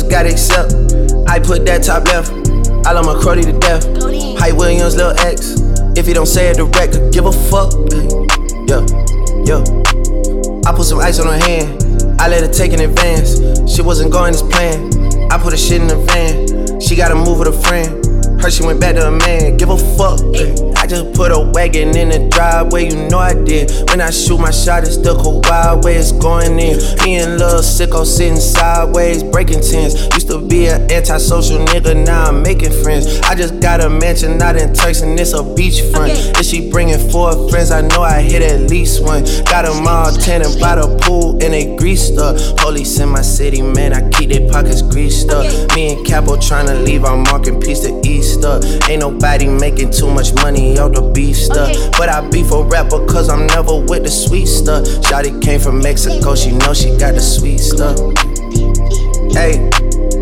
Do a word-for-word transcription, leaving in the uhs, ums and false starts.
just gotta accept. I put that top left. I love my Crody to death. Hype Williams, Lil X. If he don't say it direct, could give a fuck. Yeah, yeah. I put some ice on her hand. I let her take in advance. Shit wasn't going as planned. I put her shit in the van. She gotta move with a friend. Heard she went back to a man, give a fuck. I just put a wagon in the driveway, you know I did. When I shoot my shot, it's the cold wild way it's going in. Me and Lil Sicko sitting sideways, breaking tens. Used to be an antisocial nigga, now I'm making friends. I just got a mansion out in Turks and it's a beachfront. If she bringing four friends, I know I hit at least one. Got them all tanning by the pool and they greased up. Police in my city, man, I keep their pockets greased up. Me and Capo tryna leave our mark in peace to East. Ain't nobody making too much money out the beef stuff. Okay. But I beef a rapper cause I'm never with the sweet stuff. Shawty came from Mexico, she know she got the sweet stuff. Hey,